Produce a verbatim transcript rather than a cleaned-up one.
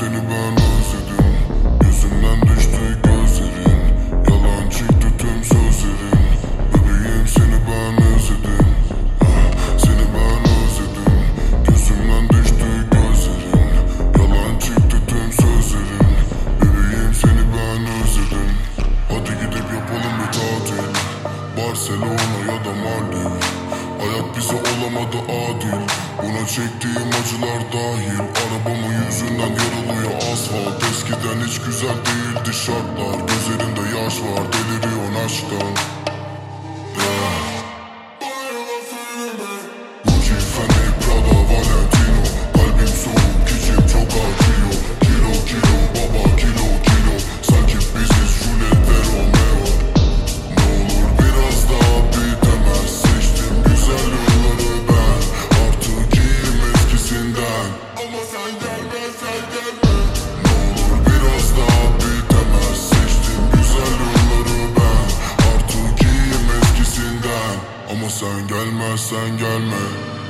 seni ben özledim. Gözümden düştü gözlerin, yalan çıktı tüm sözlerin. Bebeğim seni ben özledim, ah, seni ben özledim. Gözümden düştü gözlerin, yalan çıktı tüm sözlerin. Bebeğim seni ben özledim. Hadi gidip yapalım bir tatil, Barcelona ya da Maldiv. Hayat bize olamadı adil, buna çektiğim acılar dahil. Arabamın yüzünden yarılıyor asfalt. Eskiden hiç güzel değildi şartlar. Gözlerinde yaş var, deliriyorsun aşktan. Yeah. Gucci, Fendi, Prada, Valentino. Kalbim soğuk, içim çok acıyor. Kilo kilo baba, kilo kilo. Sanki biziz Juliet ve Romeo. Ne olur biraz daha bitemez. Seçtim güzel yolları ben, artık iyiyim eskisinden. Ama sen gelme, sen gelme. Ne olur biraz daha bitemez. Seçtim güzel yolları ben, artık iyiyim eskisinden. Ama sen gelmezsen gelme.